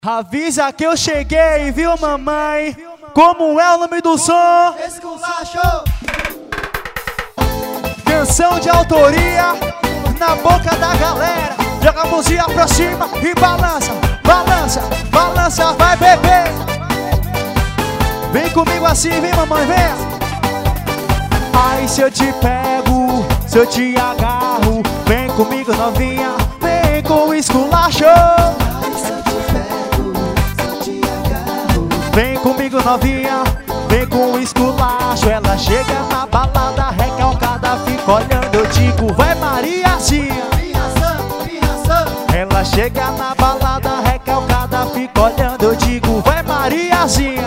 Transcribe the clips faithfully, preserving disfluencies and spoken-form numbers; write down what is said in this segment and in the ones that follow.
Avisa que eu cheguei, viu, mamãe? Como é o nome do som? Esculacho! Canção de autoria na boca da galera. Joga a mãozinha pra cima e balança, balança, balança, vai bebê. Vem comigo assim, vem mamãe, vem. Ai, se eu te pego, se eu te agarro, vem comigo novinha, vem com o esculacho. Vem comigo novinha, vem com o esculacho. Ela chega na balada recalcada, fica olhando, eu digo, vai Mariazinha. Ela chega na balada recalcada, fica olhando, eu digo, vai Mariazinha.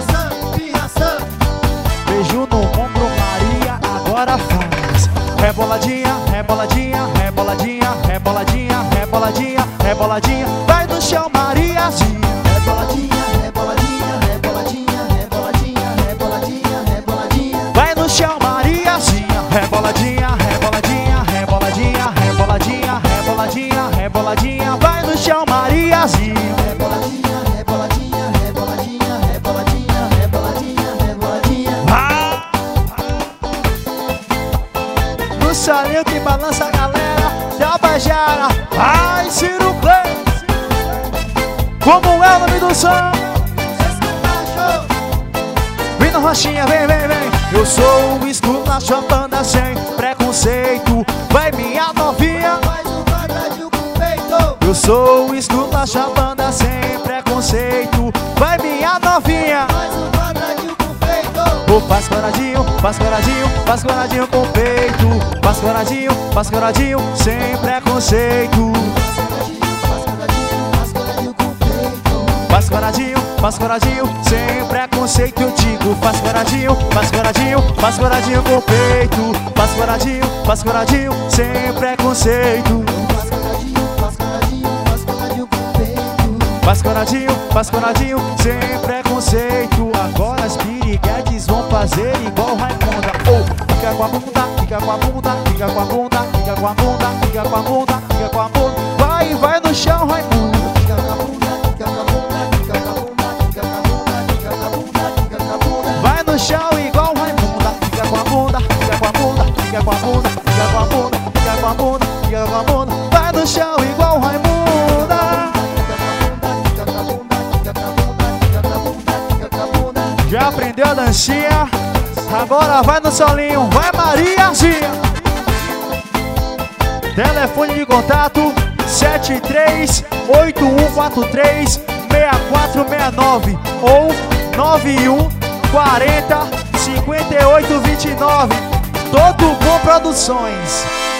Beijo no ombro, Maria, agora faz. Reboladinha, reboladinha, reboladinha, reboladinha, reboladinha, reboladinha. Vai no chão, Mariazinha. Reboladinha, reboladinha, reboladinha, reboladinha, reboladinha, reboladinha. Vai no chão, Mariazinha. Reboladinha, reboladinha, reboladinha, reboladinha, reboladinha, reboladinha. Vai no chão, Mariazinha. Reboladinha, reboladinha, reboladinha, reboladinha, reboladinha, reboladinha. Ah! No salinho que balança a galera de Albajara. Ai, Ciro Play. Como é o nome do som? Esculacho! Vem na rochinha, vem, vem, vem. Eu sou o esculacho, a banda sem preconceito. Vai minha novinha. Faz um quadradinho com o peito. Eu sou o esculacho, a banda sem preconceito. Vai minha novinha. Faz um quadradinho com o peito. Oh, faz coradinho, faz coradinho, faz coradinho com o peito. Faz coradinho, faz coradinho, sem preconceito. Faz coradinho, faz coradinho, sem preconceito, eu digo. Faz coradinho, faz coradinho, faz coradinho com o peito. Faz coradinho, faz coradinho, sem preconceito. Faz coradinho, faz coradinho, sem preconceito. Agora as piriguetes vão fazer igual Raimunda. Oh, fica com a bunda, fica com a bunda, fica com a bunda, fica com a bunda, fica com a bunda, fica com a bunda. Vai, vai no chão, Raimunda. Fica com a bunda, fica com a bunda, fica com a bunda, fica com a bunda, fica com a bunda, fica com a bunda. Vai no chão igual Raimunda. Fica com a bunda, fica com a bunda, fica com a bunda, fica com a bunda, fica com a bunda, fica com a bunda. Vai no chão igual Raimunda. Já aprendeu a dancinha? Agora vai no solinho, vai Mariazinha. Telefone de contato sete três oito um quatro três seis quatro seis nove ou nove um quarenta cinquenta e oito vinte e nove. Todo Bom Produções.